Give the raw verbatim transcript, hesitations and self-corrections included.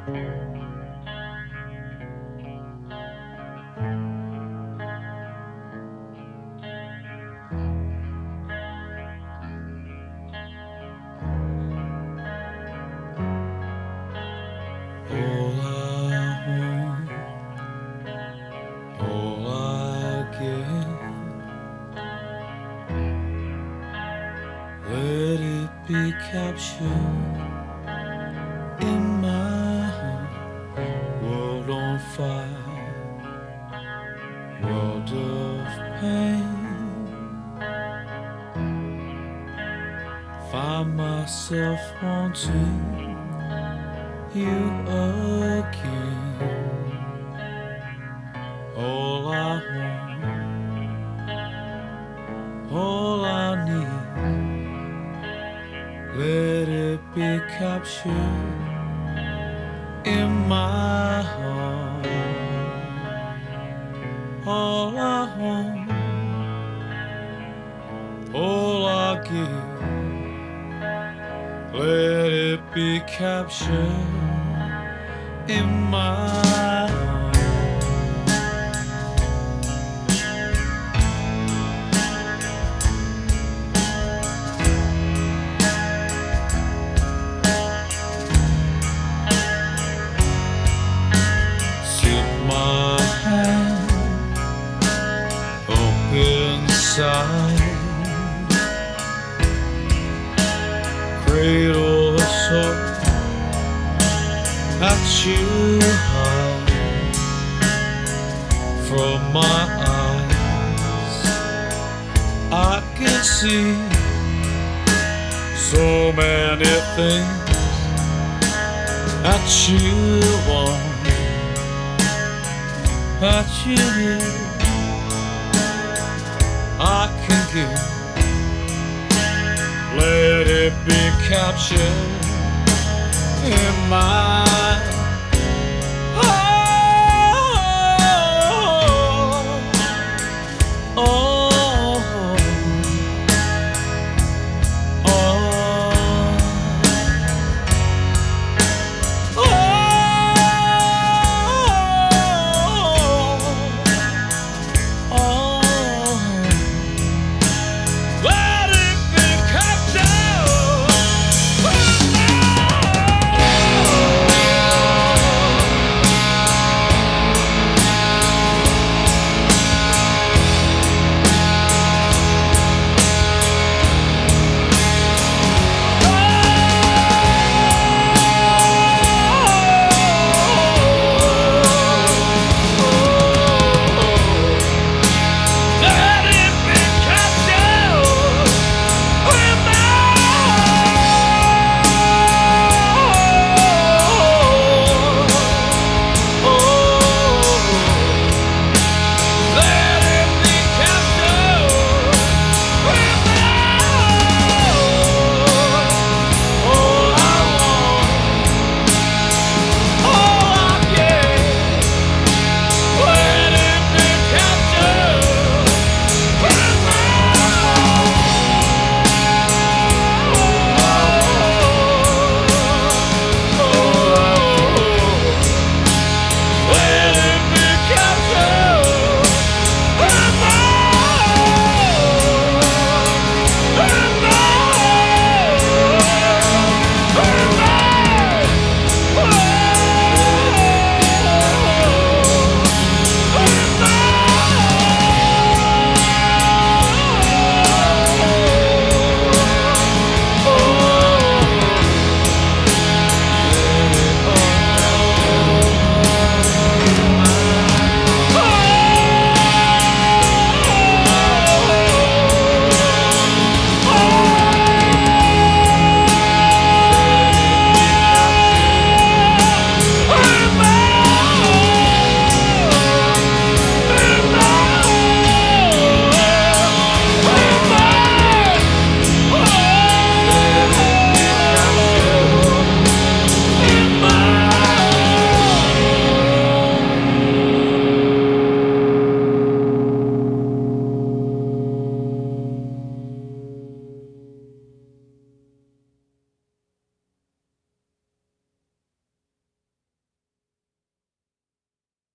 All I want, all I get, let it be captured in my heart. World on fire, world of pain. Find myself wanting you again. All I want, all I need, let it be captured in my heart. All I want, all I give, let it be captured in my heart. Sit my hand up inside, cradle the soul that you hide from my eyes. I can see so many things that you want, that you need. I can give, let it be captured in my